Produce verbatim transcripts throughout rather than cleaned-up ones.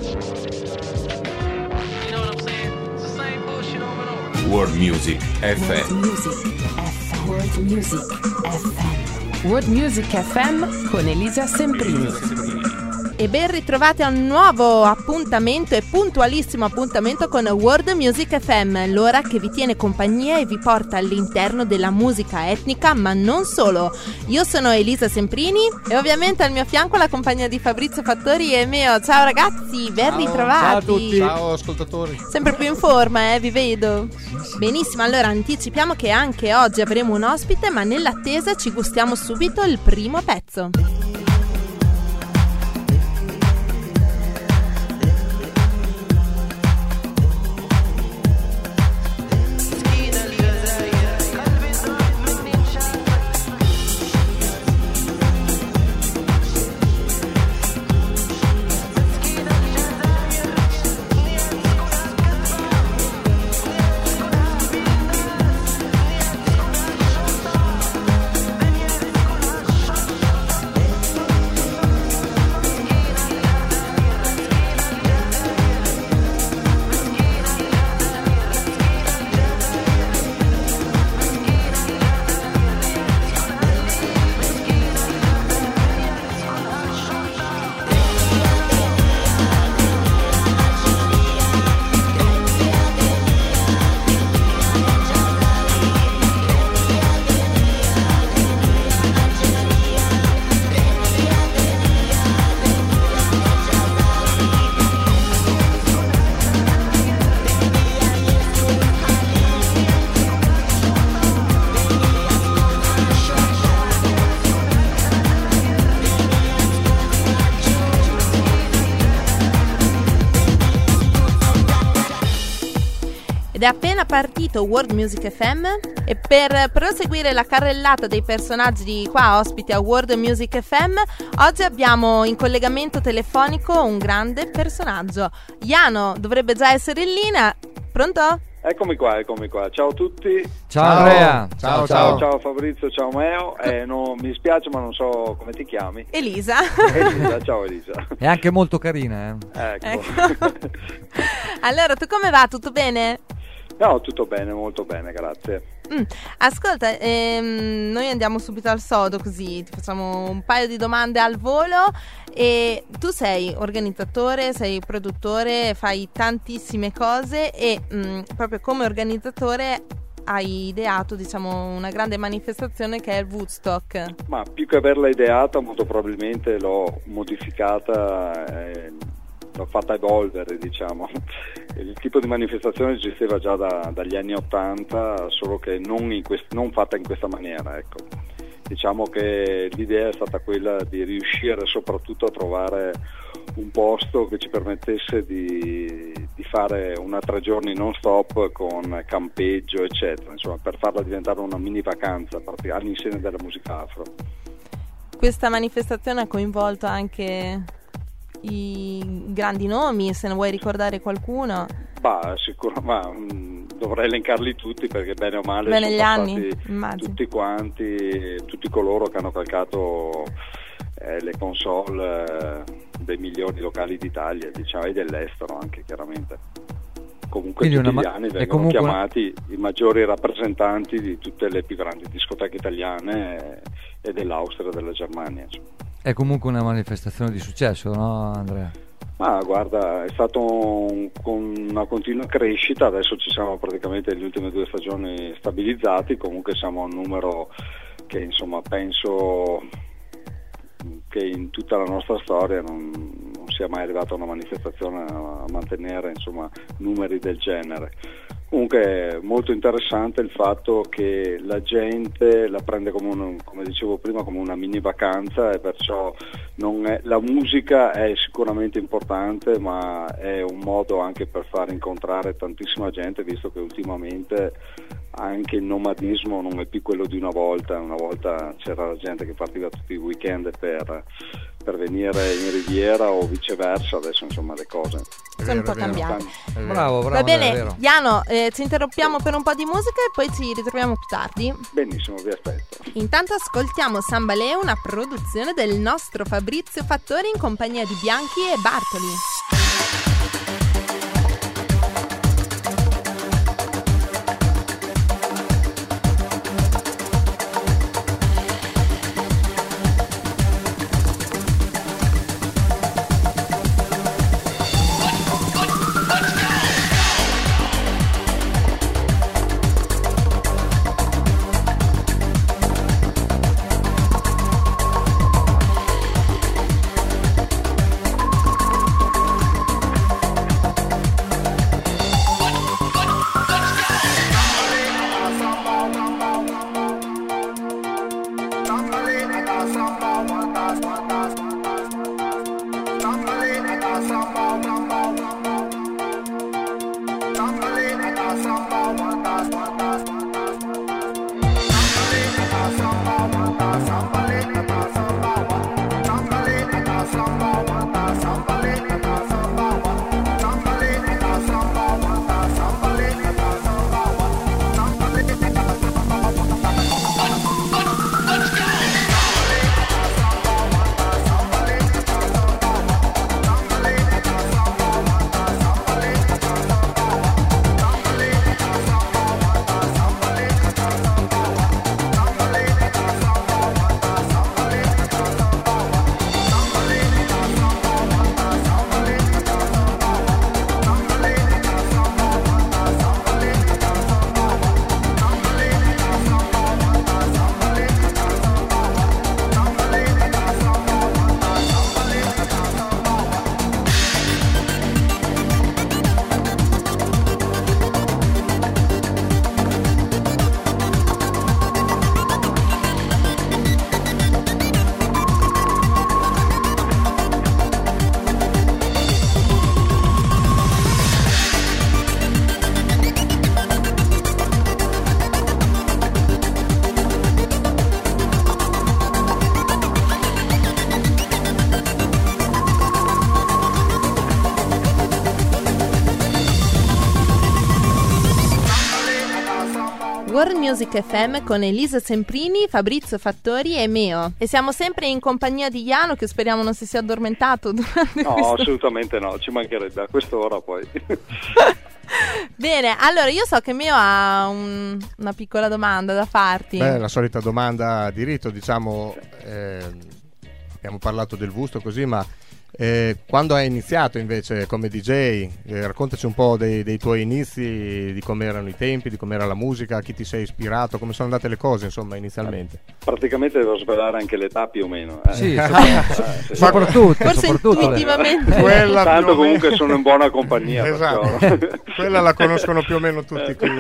World Music F M. World Music F M. World Music F M con Elisa Semprini. E ben ritrovati a un nuovo appuntamento e puntualissimo appuntamento con World Music F M, l'ora che vi tiene compagnia e vi porta all'interno della musica etnica, ma non solo. Io sono Elisa Semprini e ovviamente al mio fianco la compagnia di Fabrizio Fattori e Meo. Ciao ragazzi, ben ciao, ritrovati. Ciao a tutti. Ciao ascoltatori. Sempre più in forma, eh, vi vedo. Sì, sì. Benissimo, allora anticipiamo che anche oggi avremo un ospite, ma nell'attesa ci gustiamo subito il primo pezzo. Ed è appena partito World Music F M e per proseguire la carrellata dei personaggi di qua ospiti a World Music F M, oggi abbiamo in collegamento telefonico un grande personaggio. Jano dovrebbe già essere in linea. Pronto? Eccomi qua, eccomi qua. Ciao a tutti. Ciao Andrea. Ciao, ciao, ciao, ciao Fabrizio, ciao Meo. Eh, no, mi spiace ma non so come ti chiami. Elisa. Elisa, ciao Elisa. È anche molto carina, eh. Ecco. ecco. Allora, tu come va? Tutto bene? No, tutto bene, molto bene, grazie. Mm. Ascolta, ehm, noi andiamo subito al sodo, così ti facciamo un paio di domande al volo. E tu sei organizzatore, sei produttore, fai tantissime cose e mh, proprio come organizzatore hai ideato, diciamo, una grande manifestazione che è il Woodstock. Ma più che averla ideata, molto probabilmente l'ho modificata, eh, l'ho fatta evolvere, diciamo. Il tipo di manifestazione esisteva già da, dagli anni ottanta, solo che non, in quest- non fatta in questa maniera, ecco. Diciamo che l'idea è stata quella di riuscire soprattutto a trovare un posto che ci permettesse di, di fare una tre giorni non stop con campeggio eccetera, insomma, per farla diventare una mini vacanza all'insieme della musica afro. Questa manifestazione ha coinvolto anche i grandi nomi, se ne vuoi ricordare qualcuno? Bah, sicuro, ma mh, dovrei elencarli tutti perché bene o male bene sono gli anni, passati immagino. Tutti quanti, tutti coloro che hanno calcato eh, le console eh, dei milioni locali d'Italia, diciamo, e dell'estero anche chiaramente. Comunque quindi tutti una, gli anni vengono comunque chiamati una... i maggiori rappresentanti di tutte le più grandi discoteche italiane e, e dell'Austria e della Germania, insomma. È comunque una manifestazione di successo, no Andrea? Ma guarda, è stato un, con una continua crescita, adesso ci siamo praticamente nelle ultime due stagioni stabilizzati, comunque siamo a un numero che insomma penso che in tutta la nostra storia non, non sia mai arrivata una manifestazione a mantenere insomma numeri del genere. Comunque è molto interessante il fatto che la gente la prende come, un, come dicevo prima, come una mini vacanza, e perciò non è, la musica è sicuramente importante, ma è un modo anche per far incontrare tantissima gente, visto che ultimamente anche il nomadismo non è più quello di una volta. Una volta c'era la gente che partiva tutti i weekend per, per venire in Riviera o viceversa, adesso insomma le cose sono un po' cambiate. Bravo, bravo. Va bene, è vero. Jano, eh, ci interrompiamo per un po' di musica e poi ci ritroviamo più tardi. Benissimo, vi aspetto. Intanto ascoltiamo Sambaleo, una produzione del nostro Fabrizio Fattori in compagnia di Bianchi e Bartoli. World Music F M con Elisa Semprini, Fabrizio Fattori e Meo. E siamo sempre in compagnia di Jano, che speriamo non si sia addormentato durante No, questo... assolutamente no, ci mancherebbe a quest'ora poi. Bene, allora io so che Meo ha un, una piccola domanda da farti. Beh, la solita domanda a diritto, diciamo, eh, abbiamo parlato del gusto così, ma eh, quando hai iniziato invece come D J, eh, raccontaci un po' dei, dei tuoi inizi, di come erano i tempi, di come era la musica, a chi ti sei ispirato, come sono andate le cose insomma inizialmente. Praticamente devo svelare anche l'età più o meno. Eh. Sì, soprattutto, soprattutto, forse soprattutto intuitivamente. Quella Tanto più o comunque meno... sono in buona compagnia. Esatto. Quella la conoscono più o meno tutti qui.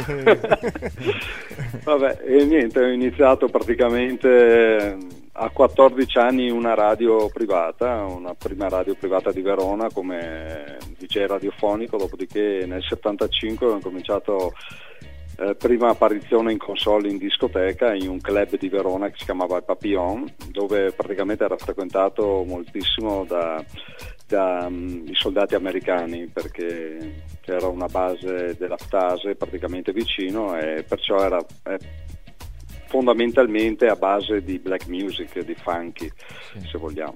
Vabbè, e niente, ho iniziato praticamente a quattordici anni in una radio privata, una prima radio privata di Verona come D J radiofonico, dopodiché nel settantacinque ho cominciato eh, prima apparizione in console in discoteca in un club di Verona che si chiamava il Papillon, dove praticamente era frequentato moltissimo da, da um, i soldati americani, perché c'era una base della Ptase praticamente vicino e perciò era eh, fondamentalmente a base di black music, di funky, sì, se vogliamo.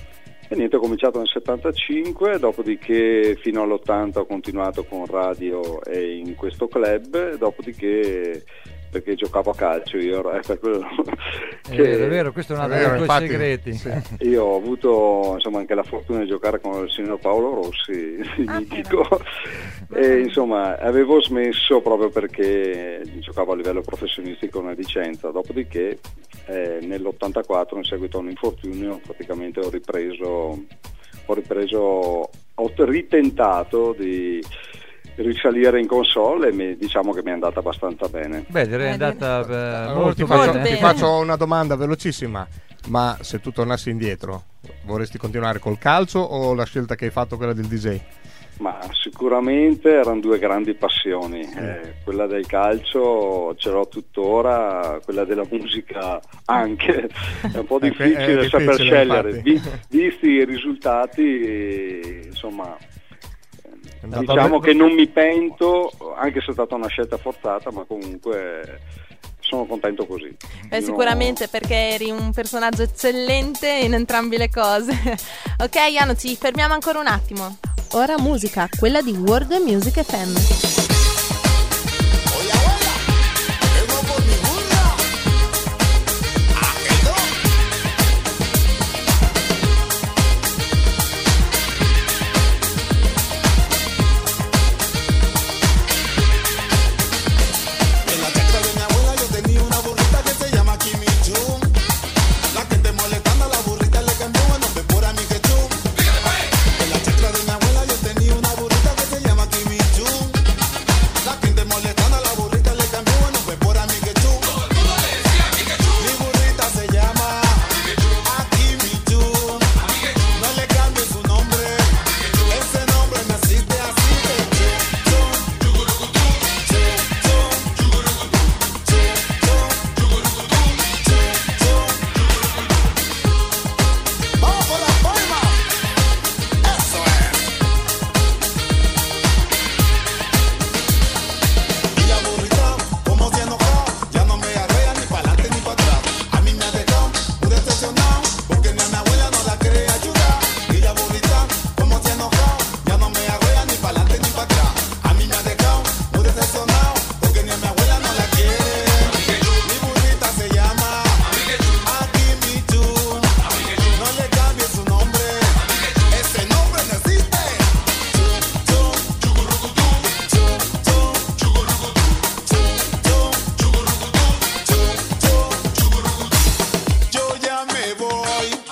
E niente, ho cominciato nel settantacinque, dopodiché fino all'ottanta ho continuato con radio e in questo club, dopodiché perché giocavo a calcio io, è per quello è che vero, è vero, questo è un altro dei tuoi segreti. Sì. Io ho avuto insomma anche la fortuna di giocare con il signor Paolo Rossi, il Ah, mitico, e insomma avevo smesso proprio perché giocavo a livello professionistico una licenza, dopodiché eh, nell'ottantaquattro in seguito a un infortunio praticamente ho ripreso ho ripreso ho ritentato di risalire in console e mi, diciamo che mi è andata abbastanza bene. Beh, direi è Eh, andata eh, Allora, molto ti, faccio, bene. ti bene. faccio una domanda velocissima, ma se tu tornassi indietro vorresti continuare col calcio o la scelta che hai fatto quella del D J? Ma sicuramente erano due grandi passioni, eh, quella del calcio ce l'ho tuttora, quella della musica anche, è un po' È- è difficile, difficile, saper scegliere, infatti. Vi- visti i risultati, insomma, andato diciamo bene. che non mi pento, anche se è stata una scelta forzata, ma comunque sono contento così. Beh, Io- sicuramente perché eri un personaggio eccellente in entrambe le cose. Ok, Jano, ci fermiamo ancora un attimo. Ora musica, quella di World Music F M. En la chacra de mi abuela yo tenía una burrita que se llama Kimi Chum.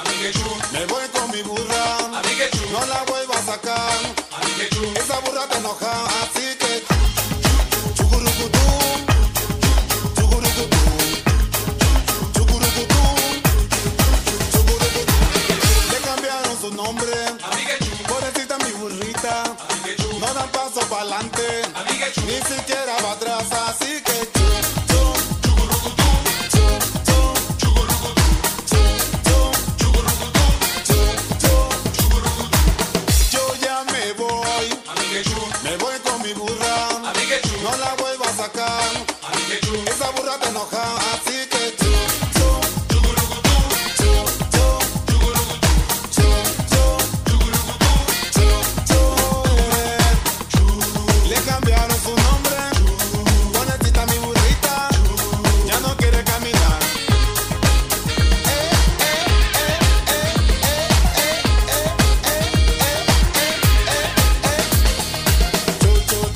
Me voy con mi burra, no la vuelvo a sacar. Esa burra te enoja, así que chucurucutú, chucurucutú, chucurucutú, chucurucutú. Le cambiaron su nombre, pobrecita mi burrita, no dan paso pa'lante, ni siquiera va atrás, así que me voy con mi burra, no la vuelvo a sacar. Esa burra te enoja, así que chu, chu, chucurucutú, chu, chu, chucurucutú, chu, chu, chucurucutú, chu, chu, eh. Le cambiaron su nombre, pobrecita mi burrita, ya no quiere caminar. Eh, eh, eh, eh, eh, eh, eh, eh, eh, eh.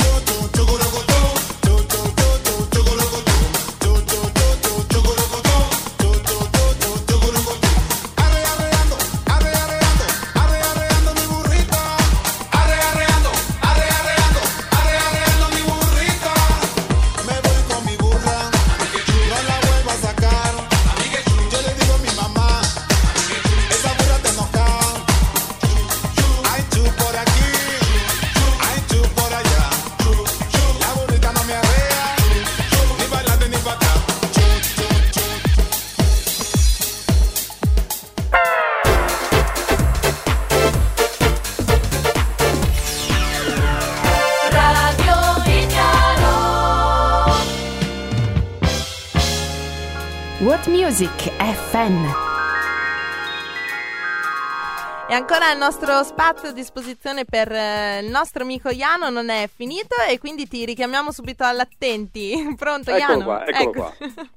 What Music F M. E ancora il nostro spazio a disposizione per eh, il nostro amico Iano non è finito e quindi ti richiamiamo subito all'attenti. Pronto Eccolo Iano? qua, eccolo ecco. qua.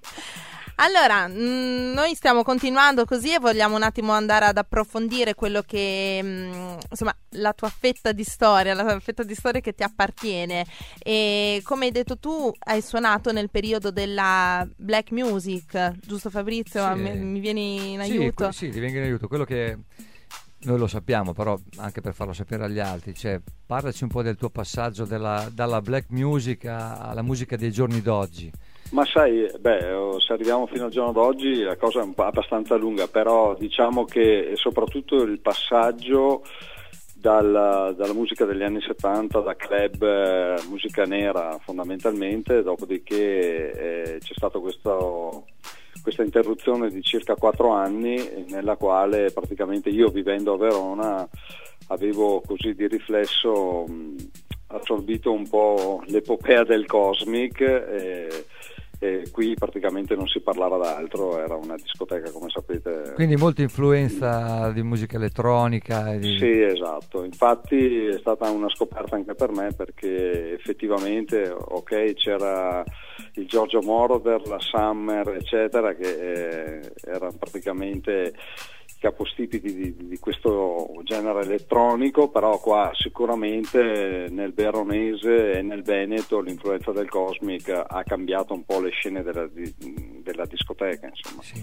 Allora, mh, noi stiamo continuando così e vogliamo un attimo andare ad approfondire quello che, mh, insomma, la tua fetta di storia, la fetta di storia che ti appartiene. E come hai detto tu, hai suonato nel periodo della black music, giusto Fabrizio? Sì. Mi, mi vieni in Sì, aiuto? que- sì, ti vengo in aiuto. Quello che noi lo sappiamo, però anche per farlo sapere agli altri, cioè parlaci un po' del tuo passaggio della, dalla black music a- alla musica dei giorni d'oggi. Ma sai, beh, se arriviamo fino al giorno d'oggi la cosa è un po' abbastanza lunga, però diciamo che soprattutto il passaggio dalla, dalla musica degli anni settanta, da club, eh, musica nera fondamentalmente, dopodiché eh, c'è stato questo, questa interruzione di circa quattro anni nella quale praticamente io, vivendo a Verona, avevo così di riflesso mh, assorbito un po' l'epopea del Cosmic e, e qui praticamente non si parlava d'altro, era una discoteca come sapete. Quindi molta influenza di musica elettronica. E di... Sì, esatto, infatti è stata una scoperta anche per me perché effettivamente, ok, c'era il Giorgio Moroder, la Summer eccetera che eh, erano praticamente capostipiti di, di questo genere elettronico, però qua sicuramente nel Veronese e nel Veneto l'influenza del Cosmic ha cambiato un po' le scene della, di, della discoteca, insomma. Sì.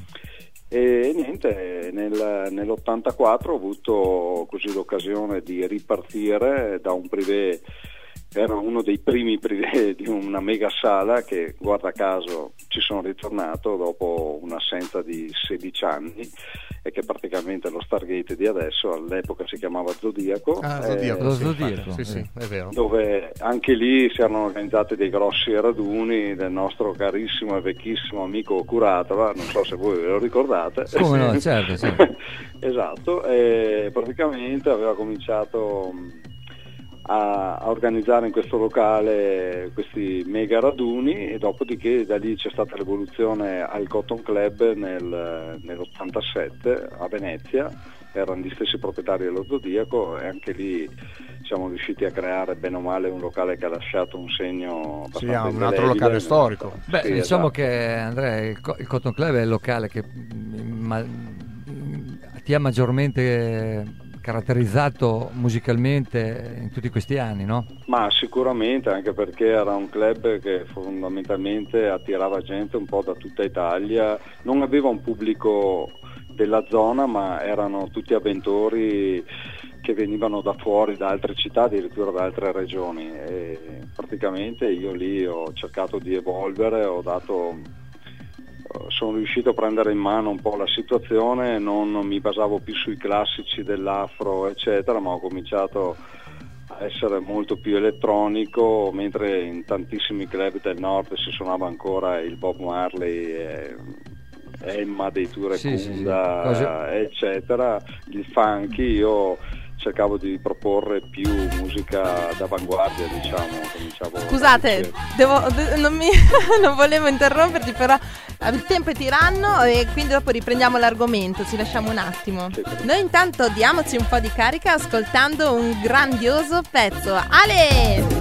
E niente, nel, nell'ottantaquattro ho avuto così l'occasione di ripartire da un privé. Era uno dei primi privé di una mega sala che, guarda caso, ci sono ritornato dopo un'assenza di sedici anni e che praticamente è lo Stargate di adesso, all'epoca si chiamava Zodiaco. Ah, Zodiaco, eh, lo sì, Zodiaco, sì, sì, è vero. Dove anche lì si erano organizzati dei grossi raduni del nostro carissimo e vecchissimo amico Curatora, non so se voi ve lo ricordate. Come no, certo, certo. Esatto, e praticamente aveva cominciato a, a organizzare in questo locale questi mega raduni e dopodiché da lì c'è stata l'evoluzione al Cotton Club nel, nell'ottantasette a Venezia, erano gli stessi proprietari dello Zodiaco e anche lì siamo riusciti a creare bene o male un locale che ha lasciato un segno abbastanza Sì, un altro indelebile. locale storico. Beh, Sì, diciamo esatto. che Andrea, il, Co- il Cotton Club è il locale che ma, ti ha maggiormente caratterizzato musicalmente in tutti questi anni, no? Ma sicuramente, anche perché era un club che fondamentalmente attirava gente un po' da tutta Italia, non aveva un pubblico della zona, ma erano tutti avventori che venivano da fuori, da altre città, addirittura da altre regioni, e praticamente io lì ho cercato di evolvere, ho dato, sono riuscito a prendere in mano un po' la situazione, non mi basavo più sui classici dell'afro eccetera, ma ho cominciato a essere molto più elettronico, mentre in tantissimi club del nord si suonava ancora il Bob Marley e Emma dei Tour e Sì, sì, sì. Kunda, Cose- eccetera, il funky. Io cercavo di proporre più musica d'avanguardia, diciamo. Cominciavo Scusate, da- devo, de- non, mi, non volevo interromperti, però il tempo è tiranno e quindi dopo riprendiamo l'argomento, ci lasciamo un attimo. Sì, sì. Noi intanto diamoci un po' di carica ascoltando un grandioso pezzo. Ale!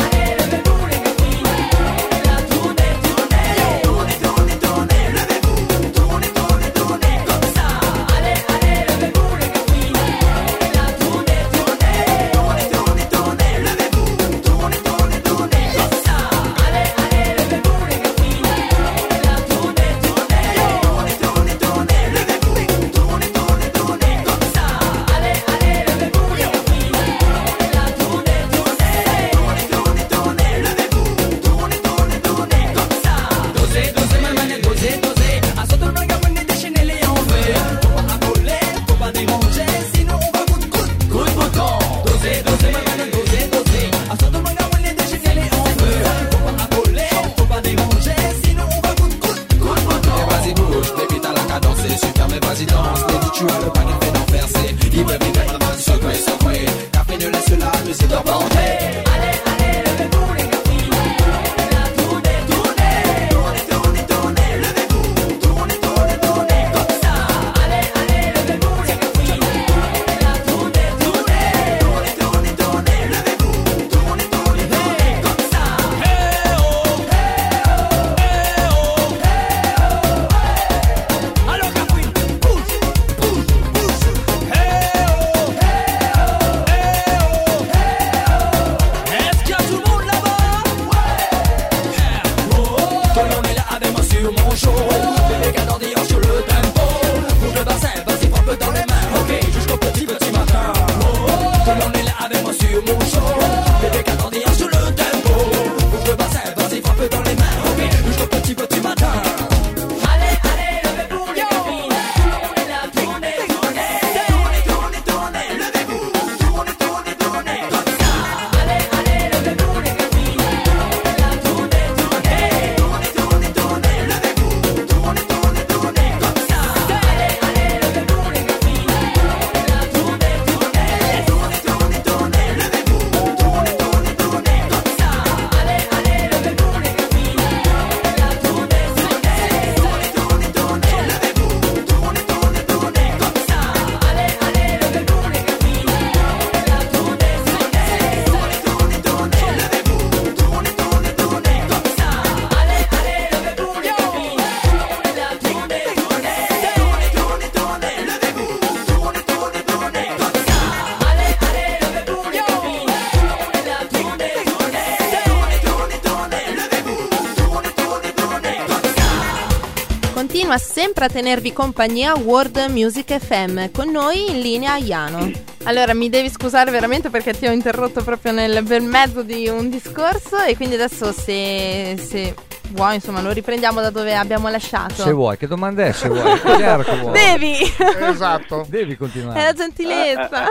Continua sempre a tenervi compagnia World Music F M, con noi in linea Iano. Allora, mi devi scusare veramente perché ti ho interrotto proprio nel bel mezzo di un discorso, e quindi adesso se, se vuoi, insomma, lo riprendiamo da dove abbiamo lasciato. Se vuoi, che domanda è se vuoi? È chiaro che vuoi. Devi! Esatto. Devi continuare. È la gentilezza.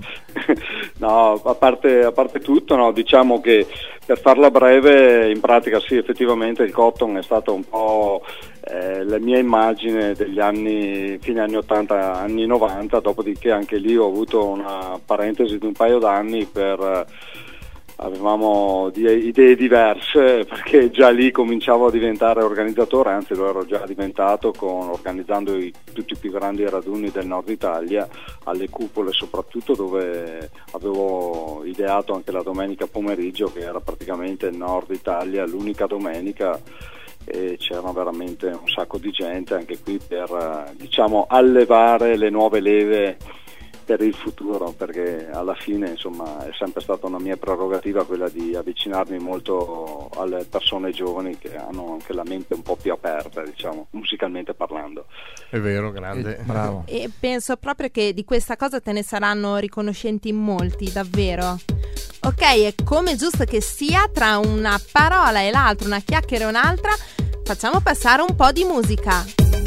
No, a parte, a parte tutto, no, diciamo che per farla breve, in pratica sì, effettivamente il Cotton è stato un po' eh, la mia immagine degli anni, fine anni ottanta, anni novanta, dopodiché anche lì ho avuto una parentesi di un paio d'anni per... avevamo di, idee diverse, perché già lì cominciavo a diventare organizzatore, anzi lo ero già diventato con, organizzando i, tutti i più grandi raduni del nord Italia, alle cupole soprattutto, dove avevo ideato anche la domenica pomeriggio, che era praticamente il nord Italia, l'unica domenica, e c'era veramente un sacco di gente anche qui per, diciamo, allevare le nuove leve per il futuro, perché alla fine insomma è sempre stata una mia prerogativa quella di avvicinarmi molto alle persone giovani che hanno anche la mente un po' più aperta, diciamo, musicalmente parlando. È vero, grande. Eh, bravo. E penso proprio che di questa cosa te ne saranno riconoscenti in molti, davvero. Ok, è come giusto che sia, tra una parola e l'altra, una chiacchiera e un'altra, facciamo passare un po' di musica.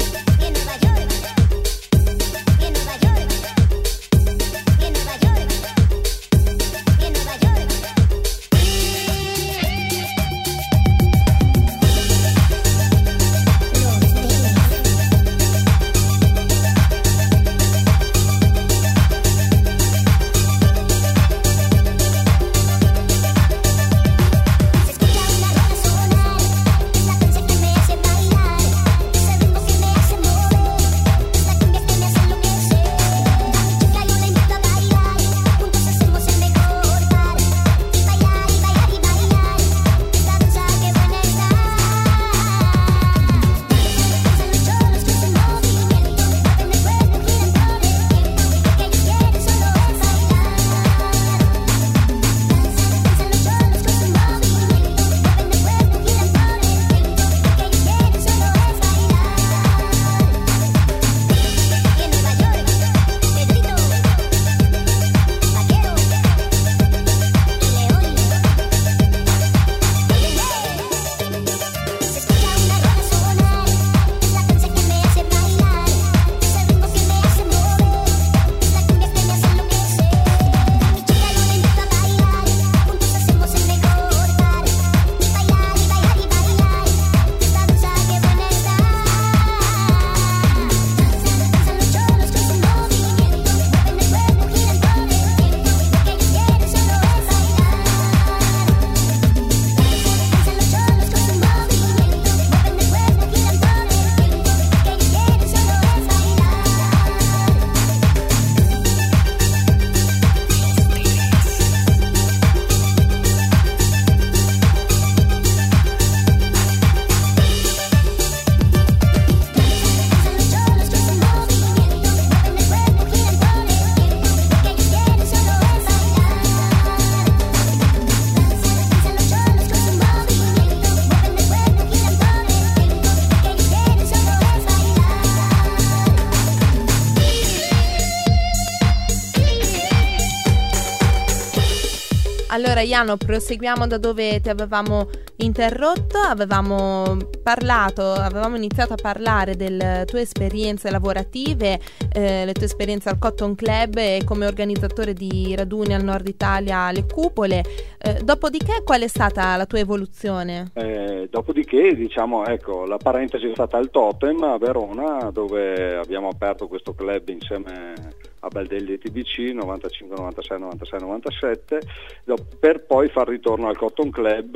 Allora Iano, proseguiamo da dove ti avevamo interrotto. Avevamo parlato, avevamo iniziato a parlare delle tue esperienze lavorative, eh, le tue esperienze al Cotton Club e come organizzatore di raduni al nord Italia alle Cupole. Eh, dopodiché qual è stata la tua evoluzione? Eh, dopodiché, diciamo, ecco, la parentesi è stata al Totem a Verona, dove abbiamo aperto questo club insieme a Baldelli e T B C novantacinque, novantasei, novantasei, novantasette, per poi far ritorno al Cotton Club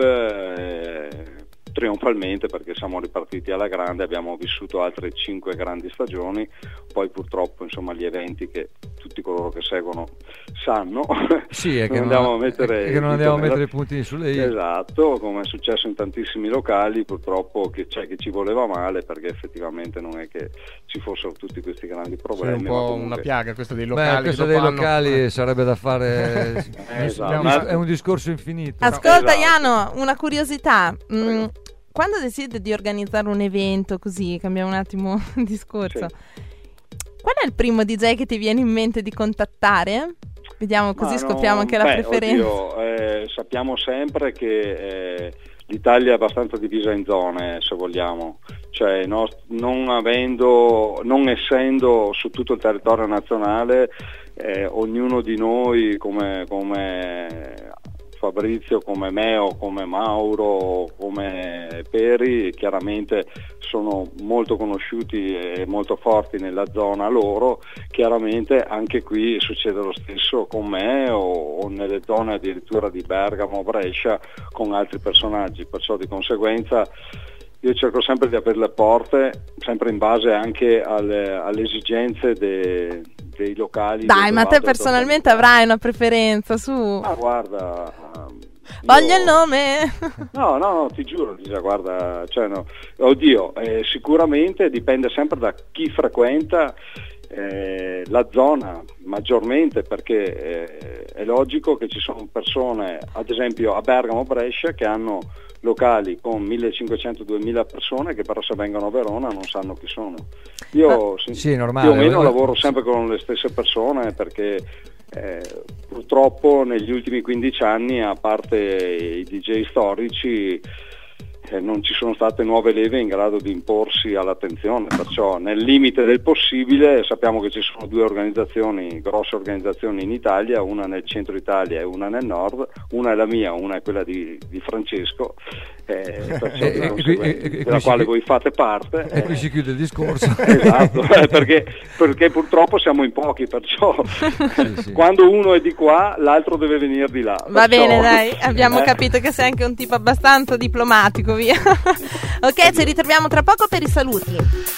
eh, trionfalmente, perché siamo ripartiti alla grande, abbiamo vissuto altre cinque grandi stagioni, poi purtroppo insomma gli eventi che tutti coloro che seguono sanno, sì, è che non non, andiamo a mettere, è che non andiamo a mettere i puntini sulle i. Esatto, come è successo in tantissimi locali, purtroppo che c'è chi ci voleva male, perché effettivamente non è che ci fossero tutti questi grandi problemi. Sì, un po' comunque... una piaga questa dei locali. Beh, questo dei hanno... locali sarebbe da fare esatto. è un discorso infinito. Ascolta esatto. Iano, una curiosità. Mm, quando decidi di organizzare un evento così, cambiamo un attimo il discorso, sì. Qual è il primo D J che ti viene in mente di contattare? Vediamo, così Ma scopriamo no, anche la beh, preferenza. Oddio, eh, sappiamo sempre che eh, l'Italia è abbastanza divisa in zone, se vogliamo, cioè no, non avendo, non essendo su tutto il territorio nazionale, eh, ognuno di noi come, come Fabrizio, come me o come Mauro, come Peri, chiaramente sono molto conosciuti e molto forti nella zona loro. Chiaramente anche qui succede lo stesso con me o, o nelle zone addirittura di Bergamo, Brescia, con altri personaggi, perciò di conseguenza io cerco sempre di aprire le porte, sempre in base anche alle, alle esigenze de, dei locali. Dai, ma te personalmente avrai una preferenza, su? Ah, guarda... Voglio io... il nome! No, no, no, ti giuro, Lisa, guarda, cioè no, oddio, eh, sicuramente dipende sempre da chi frequenta eh, la zona, maggiormente, perché eh, è logico che ci sono persone, ad esempio a Bergamo, Brescia, che hanno locali con millecinquecento duemila persone che però se vengono a Verona non sanno chi sono. Io ah, sì, normale, più o meno voi... lavoro sempre con le stesse persone, perché eh, purtroppo negli ultimi quindici anni, a parte i D J storici, eh, non ci sono state nuove leve in grado di imporsi all'attenzione, perciò nel limite del possibile sappiamo che ci sono due organizzazioni, grosse organizzazioni in Italia, una nel centro Italia e una nel nord, una è la mia, una è quella di, di Francesco, eh, perciò e, e, e, e, della quale chi... voi fate parte. E eh. qui si chiude il discorso. Esatto, perché, perché purtroppo siamo in pochi, perciò sì, sì. quando uno è di qua l'altro deve venire di là. Va perciò... bene, dai, abbiamo eh. capito che sei anche un tipo abbastanza diplomatico, via. Ok, ci ritroviamo tra poco per i saluti.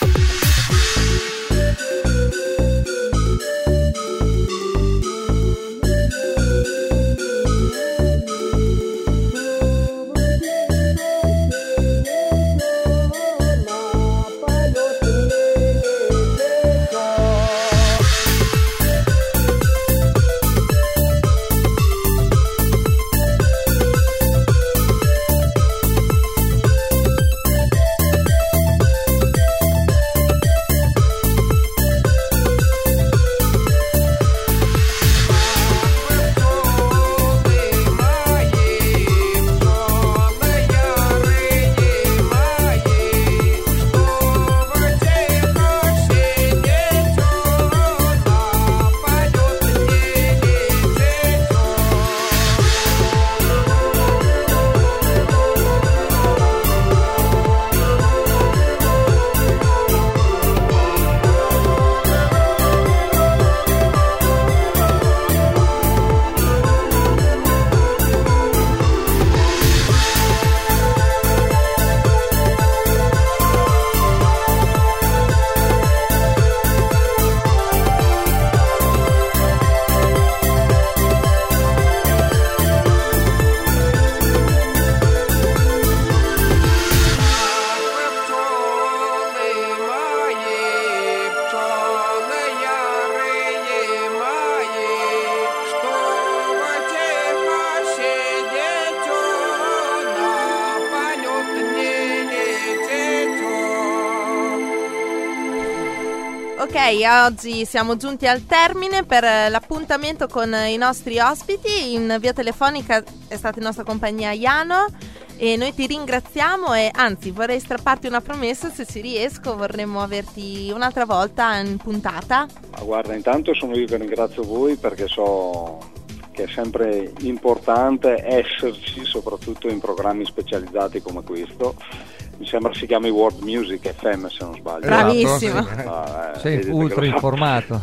Ok, oggi siamo giunti al termine per l'appuntamento con i nostri ospiti. In via telefonica è stata in nostra compagnia Jano e noi ti ringraziamo, e anzi vorrei strapparti una promessa: se ci riesco vorremmo averti un'altra volta in puntata. Ma guarda, intanto sono io che ringrazio voi, perché so che è sempre importante esserci, soprattutto in programmi specializzati come questo. Mi sembra si chiami World Music F M, se non sbaglio. Bravissimo. Ah, eh, sei ultra informato.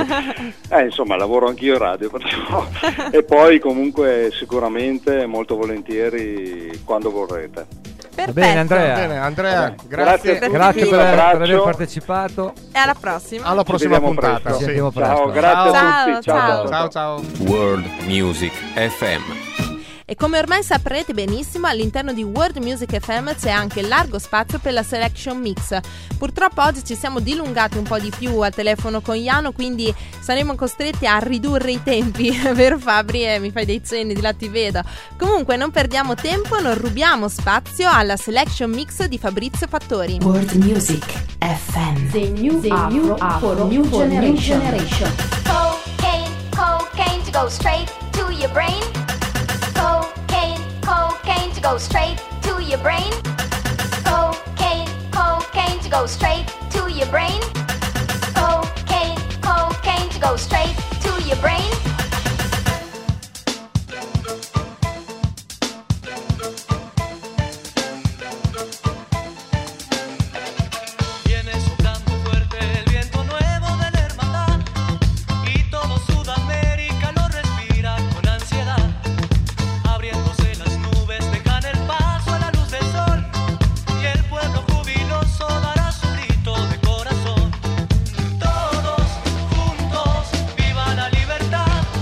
eh, insomma, lavoro anch'io in radio, perciò. E poi comunque sicuramente molto volentieri quando vorrete. Perfetto. Va bene, Andrea. Bene, Andrea, Vabbè, grazie. grazie, Grazie per, Un per aver partecipato. E alla prossima. Alla prossima vediamo puntata. presto. Ci Sì. sentiamo presto. Ciao, grazie Ciao. a tutti. Ciao. Ciao, ciao. World Music F M. E come ormai saprete benissimo, all'interno di World Music F M c'è anche largo spazio per la Selection Mix. Purtroppo oggi ci siamo dilungati un po' di più al telefono con Jano, quindi saremo costretti a ridurre i tempi, vero Fabri? Eh, mi fai dei cenni, di là ti vedo. Comunque non perdiamo tempo, non rubiamo spazio alla Selection Mix di Fabrizio Fattori. World Music F M. The new, the new for new for generation. generation. Cocaine, cocaine to go straight to your brain. Cocaine, cocaine to go straight to your brain. Cocaine, cocaine to go straight to your brain. Cocaine, cocaine to go straight to your brain. Todos juntos, viva la libertad.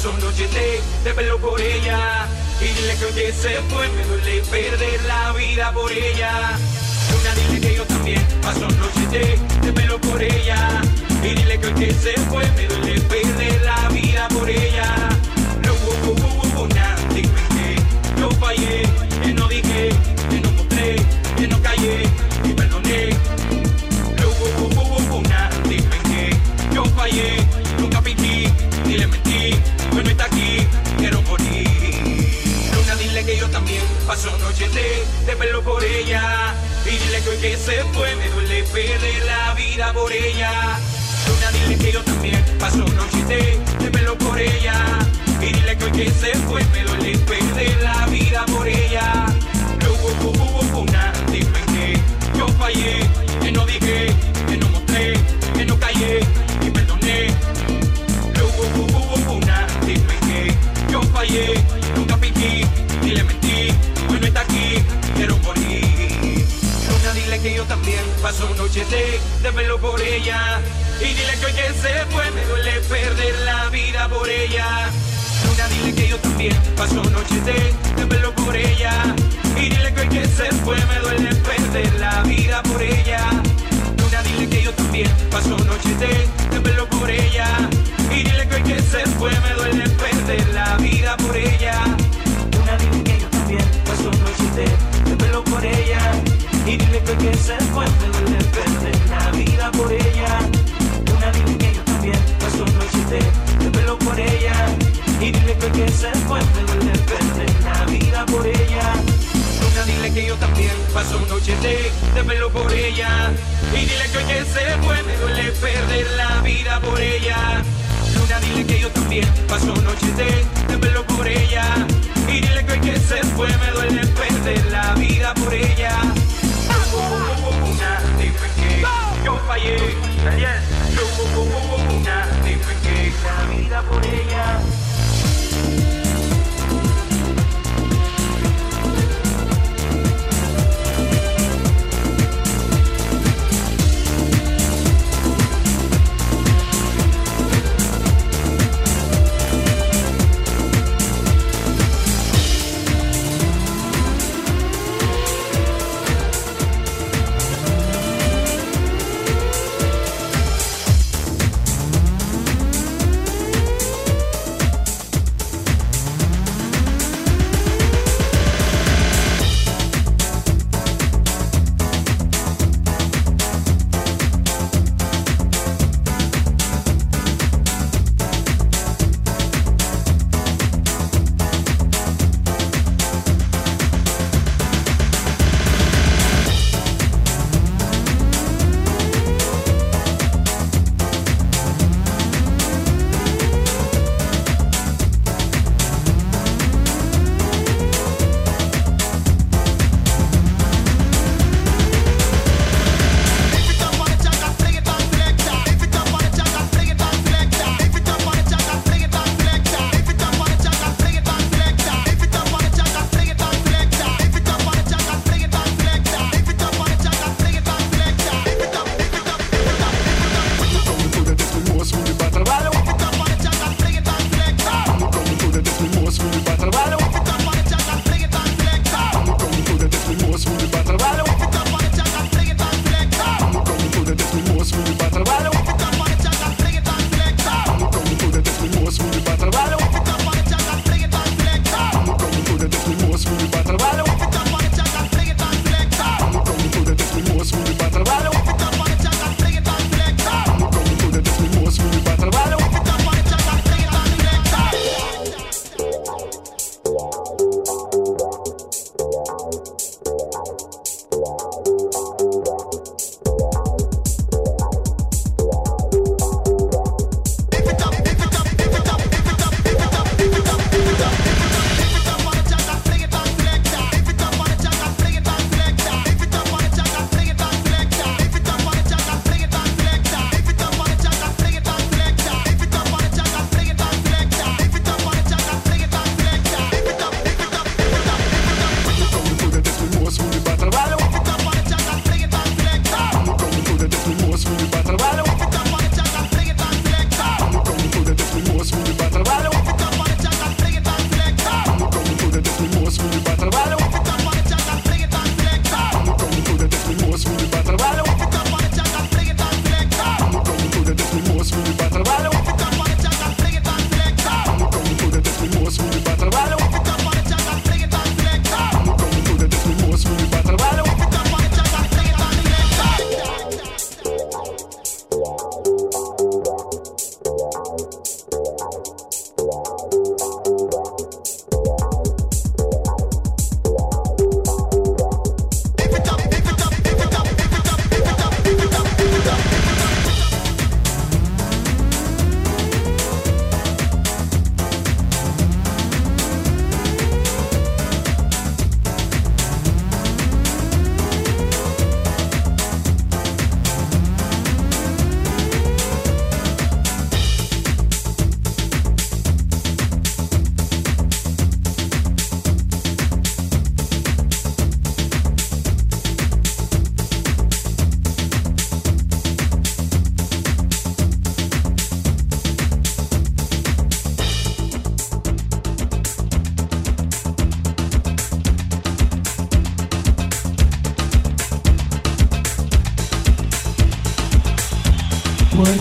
paso noche te, te pelo por ella. Y dile que hoy que se fue me duele perder la vida por ella. Luna, dile que yo también paso noche te, te pelo por ella. Y dile que hoy que se fue me duele perder la vida por ella. Luna, dime que yo fallé, que no dije, que no mostré, que no callé y perdoné. Luna, dime que yo fallé, nunca pintí, ni le mentí, hoy no está aquí, quiero morir. Luna, dile que yo también paso noche de, de pelo por ella. Y dile que hoy que se fue me duele perder la vida por ella. Luna, dile que yo también paso noche de, de pelo por ella. Y dile que hoy que se fue me duele perder la vida por ella. Luna, dime que yo fallé, que no dije, que no mostré, que no callé y perdoné. Luna, dime que yo fallé, nunca fingí, ni le mentí, hoy no está aquí, quiero morir. Luna, dile que yo también paso noche de, de pelo por ella. Y dile que hoy que se fue me duele perder la vida por ella. Luna, dile que yo también paso noche de, de pelo por ella. Y dile que hoy que se fue me duele perder la vida por ella. Luna, dile que yo también paso noche de, de pelo por ella. Y dile que hoy que se fue me duele perder la vida por ella. Luna, dile que yo también paso noche de, de pelo por ella. Y dile que hoy que se fue me duele perder la vida por ella. Luna, dile que yo también paso noche de, de pelo por ella. Y dile que hoy que se fue me duele perder la vida por ella. Luna, dile que yo también paso noche de, de pelo por ella. Y dile que hoy que se fue me duele perder la vida por ella. Luna, dile que yo también paso noche de, de pelo por ella. Y dile que hoy que se fue me duele perder la vida por ella. Luna, dime que yo fallé. Luna, dime que la vida por ella.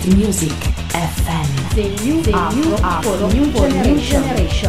World Music F M. The new, the new, for the new generation. generation.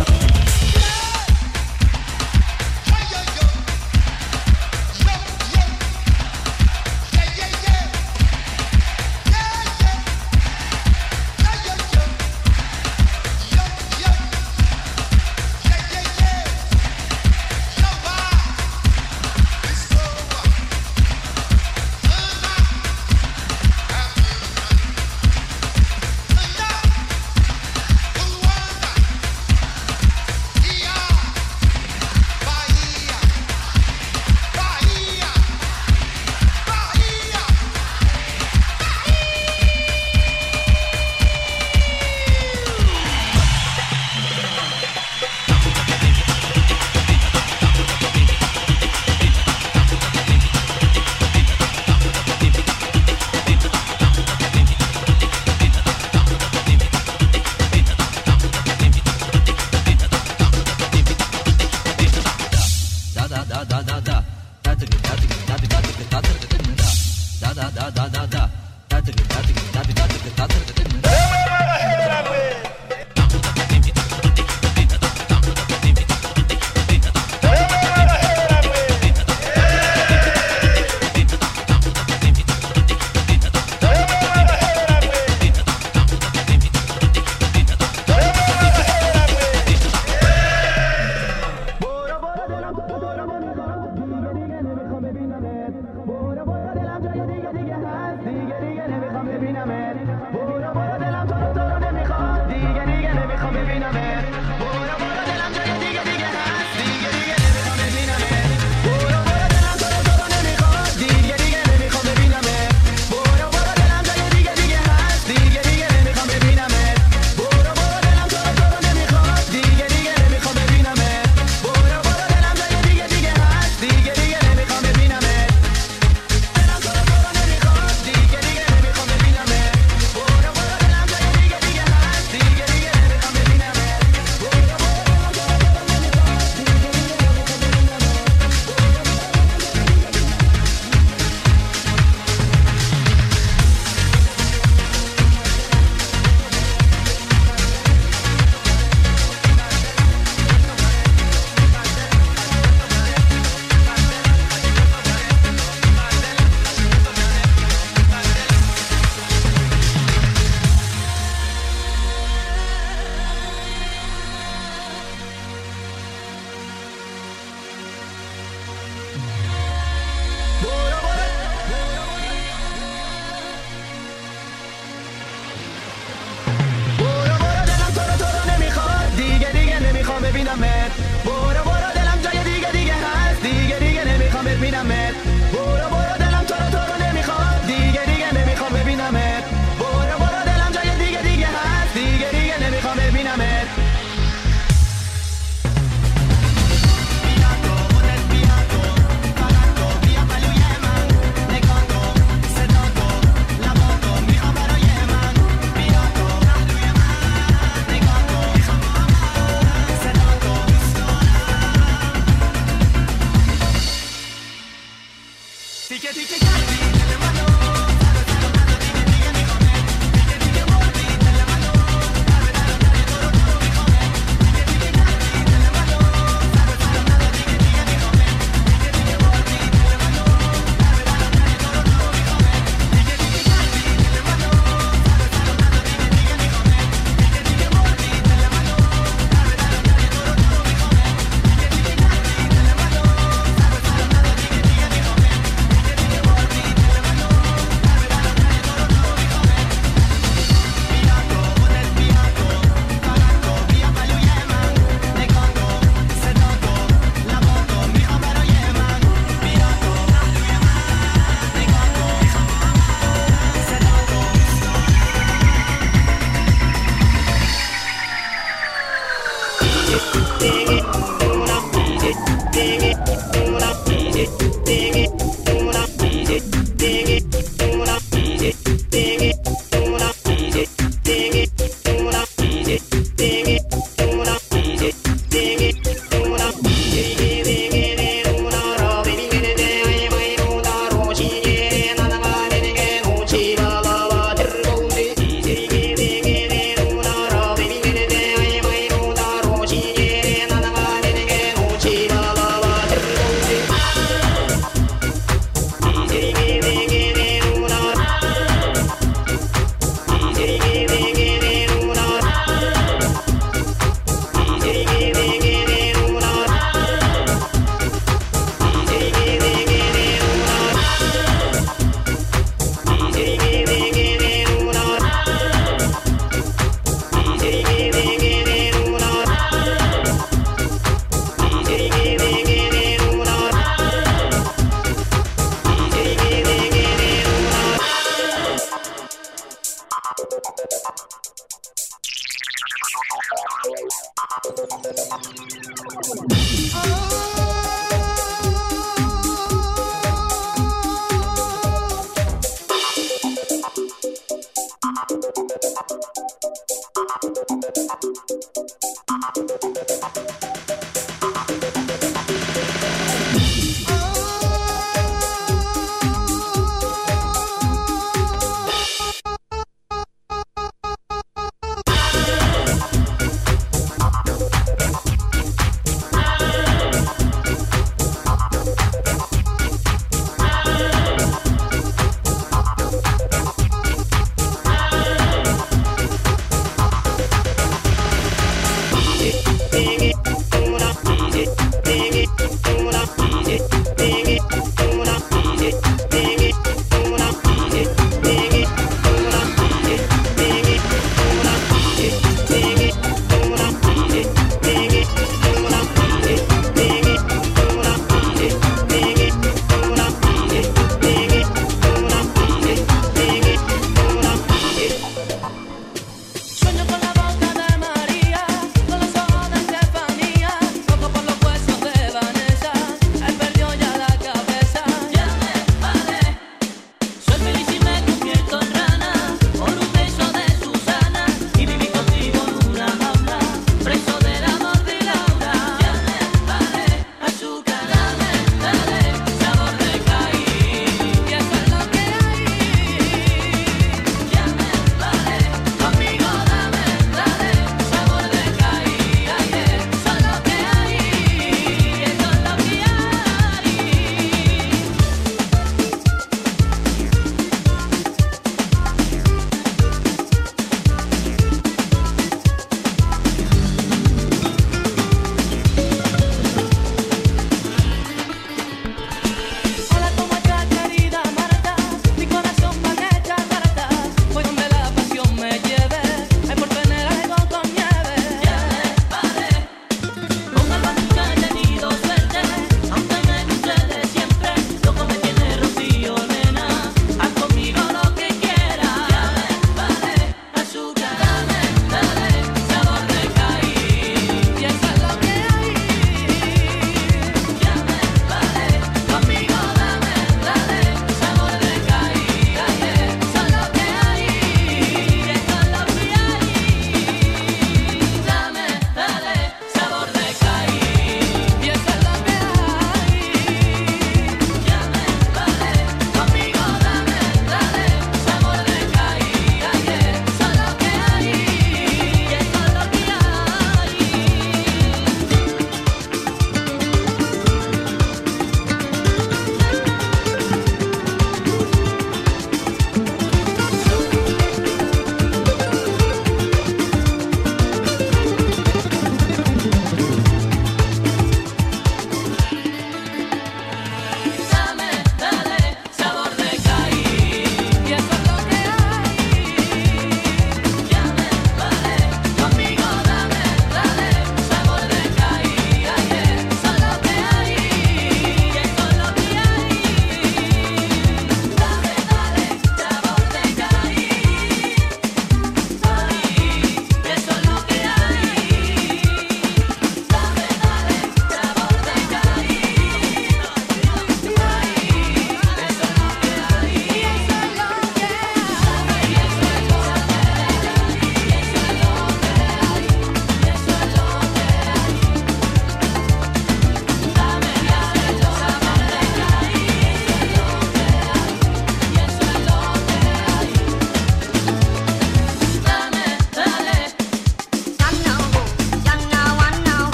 Ah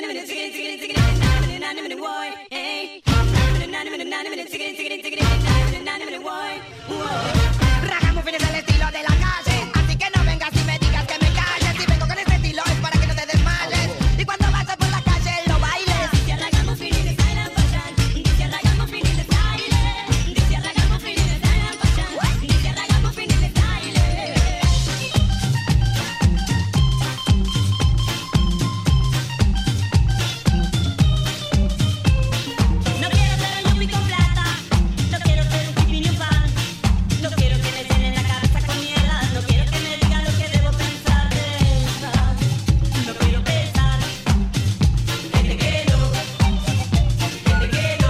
Ragamuffin es el estilo de la calle, así que no vengas y me digas que me calles. Si vengo con este estilo es para que no te desmayes. Y cuando vayas por la calle lo bailes. Dice Ragamuffin in the style and fashion. Dice Ragamuffin in the style. Dice Ragamuffin in the style and fashion. Dice Ragamuffin in the style. No quiero ser un yuppie con plata. No quiero ser un hippie ni un fan. No quiero que me llenen la cabeza con mierda. No quiero que me digan lo que debo pensar de esa. No quiero pensar que te quiero, que te quiero, que te quiero.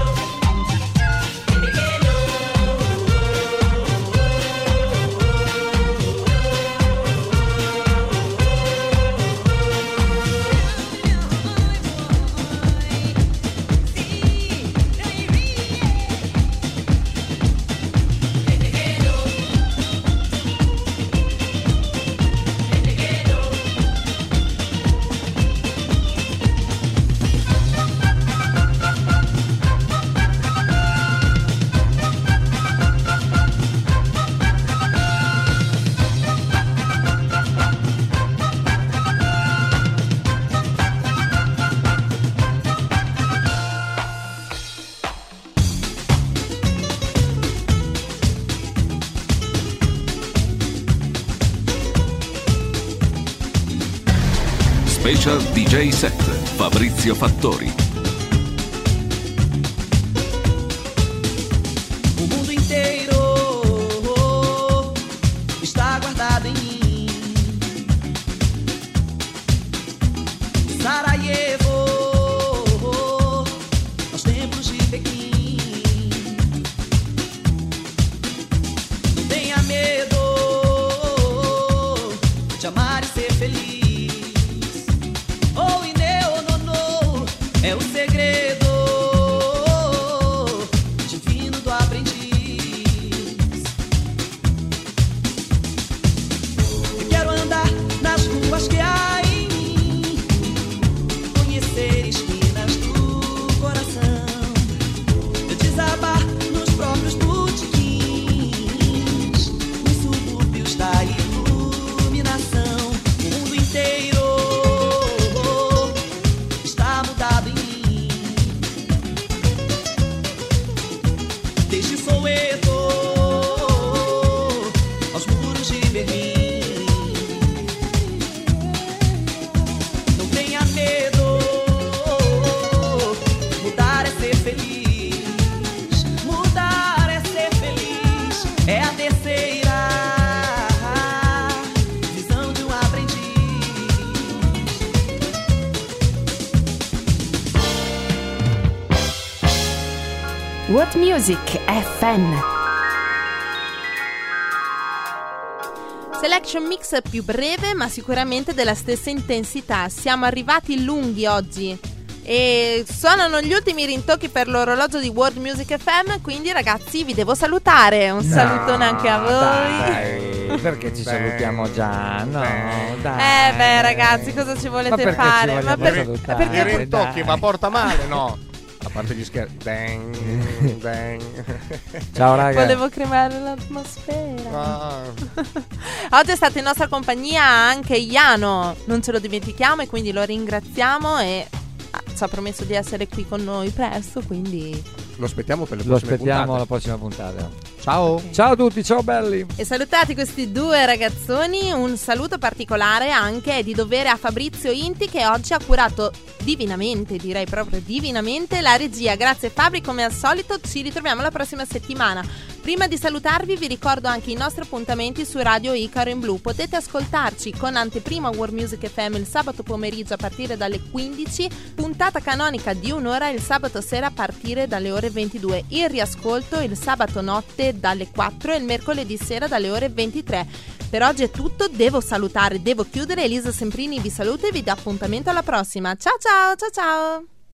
Special D J set Fabrizio Fattori. O mundo inteiro está guardado em mim. Sarajevo, aos templos de Pequim. Não tenha medo de amar e ser feliz. Oh, Ineu, no, no, é o segredo divino do aprendiz. Eu quero andar nas ruas que há em mim, conhecer esquinas do coração, eu desabar nos próprios botequins, nos subúrbios da iluminação. O mundo inteiro está mudado em mim, desde Soweto aos muros de Berlim. Não tenha medo, mudar é ser feliz, mudar é ser feliz, é a terceira visão de um aprendiz. What Music F M. Selection mix più breve ma sicuramente della stessa intensità. Siamo arrivati lunghi oggi e suonano gli ultimi rintocchi per l'orologio di World Music F M, quindi ragazzi vi devo salutare. Un No, salutone anche a voi. Dai, perché ci salutiamo già? No, dai. Eh beh ragazzi, cosa ci volete Ma perché fare? ci Ma vogliamo per- salutare? perché I rintocchi, ma porta male, no? A parte gli scherzi. Bang, bang. Ciao raga. volevo creare l'atmosfera. Ah. Oggi è stato in nostra compagnia anche Iano, non ce lo dimentichiamo e quindi lo ringraziamo e ah, ci ha promesso di essere qui con noi presto, quindi Lo aspettiamo per le Lo prossime aspettiamo puntate. alla prossima puntata. Ciao. Ciao a tutti, ciao belli. E salutati questi due ragazzoni. Un saluto particolare anche di dovere a Fabrizio Inti, che oggi ha curato divinamente, direi proprio divinamente, la regia. Grazie Fabri, come al solito ci ritroviamo la prossima settimana. Prima di salutarvi vi ricordo anche i nostri appuntamenti su Radio Icaro in Blu. Potete ascoltarci con anteprima World Music F M il sabato pomeriggio a partire dalle quindici, puntata canonica di un'ora il sabato sera a partire dalle ore ventidue, il riascolto il sabato notte dalle quattro e il mercoledì sera dalle ore ventitré. Per oggi è tutto, devo salutare, devo chiudere. Elisa Semprini vi saluta e vi do appuntamento alla prossima. Ciao ciao, ciao ciao!